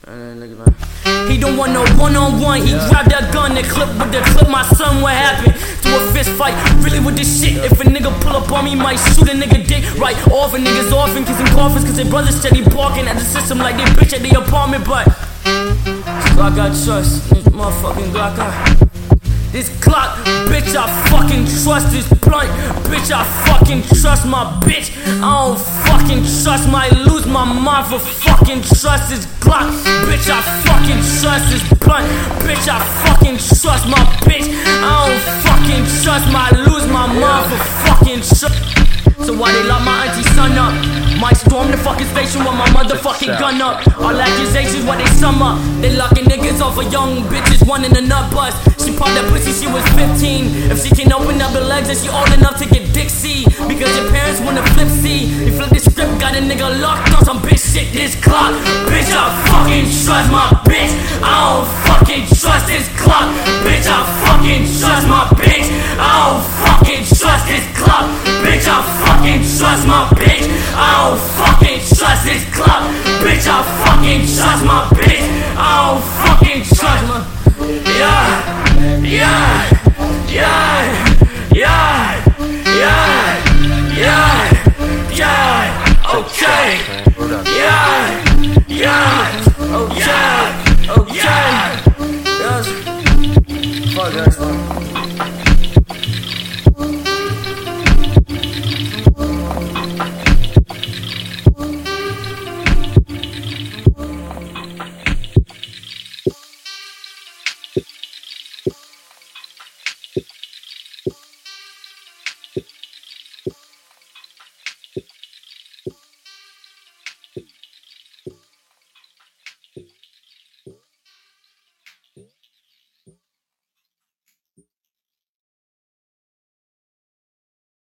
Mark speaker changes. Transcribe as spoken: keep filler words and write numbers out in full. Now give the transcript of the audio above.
Speaker 1: He don't want no one-on-one, he yeah. grabbed that gun and clip with the clip. My son, what happened? To a fist fight, really with this shit. If a nigga pull up on me, might shoot a nigga dick right off. A niggas off and kissing coffins, cause their brothers steady barking at the system like they bitch at the apartment. But I got trust, this motherfucking Glock I This clock, bitch, I fucking trust this blunt. Bitch, I fucking trust my bitch. I don't fucking trust my lose my mind for fucking trust this Glock. Bitch, I fucking trust this blunt. Bitch, I fucking trust my bitch. I don't fucking trust my lose my mind for fucking trust. So why they lock my auntie son up? Might storm the fucking station with my motherfucking gun up. All accusations, what they sum up. They locking niggas off of young bitches, one in a nut bust. She popped that pussy, she was fifteen. If she can open up her legs, then she old enough to get dick C. Because your parents wanna flip C. You flip the script, got a nigga locked on some bitch shit. This clock, bitch, I fucking trust my bitch. I don't fucking trust this clock. Bitch, I fucking trust my bitch. I don't fucking trust this clock. Bitch, I fucking trust my bitch. I don't fucking trust this